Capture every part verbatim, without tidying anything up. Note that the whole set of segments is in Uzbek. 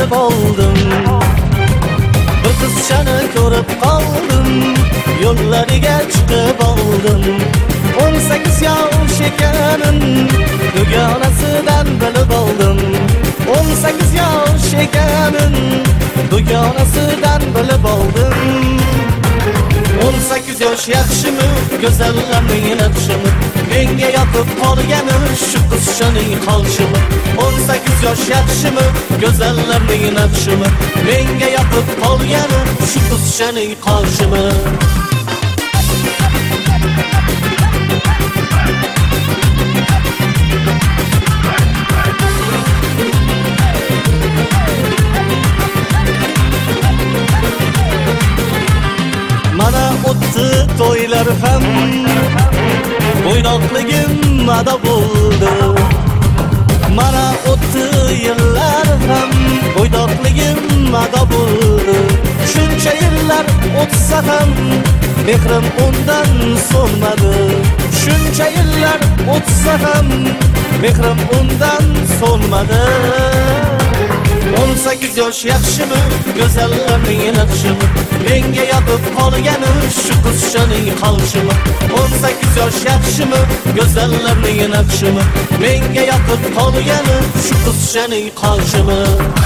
bilib oldim. Bir qizchani ko'rib qoldim, yo'llariga chiqib oldim. o'n sakkiz yosh ekanin dugonasidan bilib oldim. o'n sakkiz yosh ekanin dugonasidan bilib oldim. o'n sakkiz yosh yaxshimi, go'zallarning naqshimi, menga yoqib qolgani shu qizchaning qolishimi. o'n sakkiz yosh yaxshimi, go'zallarning naqshimi, menga yoqib qolgani shu qizchaning qolishimi. Mana o'tdi to'ylar ham, bo'ynoqligim ado bo'ldi. Mana o'tdi yillar ham, bo'ynoqligim ado bo'ldi. Shuncha yillar o'tsa ham, mehrim undan so'nmadi. Shuncha yillar o'tsa ham, mehrim undan so'nmadi. o'n sakkiz yosh yaxshimi, go'zallarning naqshimi, menga yoqib qolgani shu qizchaning qolishimi. o'n sakkiz yosh yaxshimi, go'zallarning naqshimi, menga yoqib qolgani shu qizchaning qolishimi.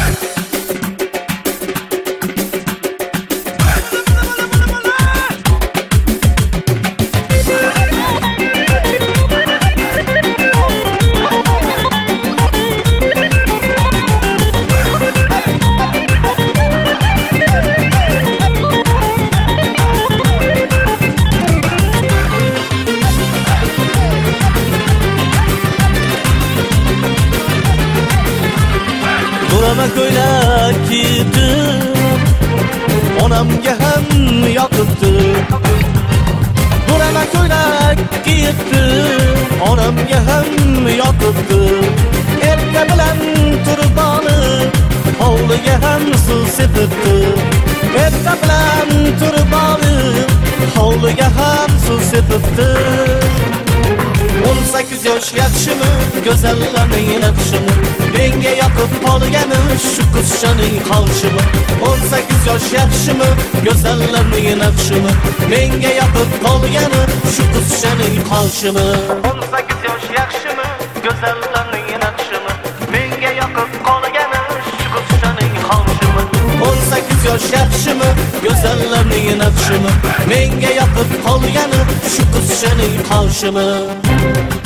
Burama ko'ylak kiydi, onamga ham yoqibdi. Burama ko'ylak kiydi, onamga ham yoqibdi. Erka bilan turboni, hovliga ham suv sepibdi. Erka bilan turboni, hovliga ham suv sepibdi. o'n sakkiz yosh yaxshimi, go'zallarning naqshimi, menga yoqib qolgani shu qizchaning qolishimi. o'n sakkiz yosh yaxshimi, go'zallarning naqshimi, menga yoqib qolgani shu qizchaning qolishimi. o'n sakkiz yosh yaxshimi, go'zallarning naqshimi, menga yoqib qolgani shu qizchaning qolishimi. o'n sakkiz yosh yaxshimi, go'zallarning naqshimi, menga yoqib qolgani shu qizchaning qolishimi.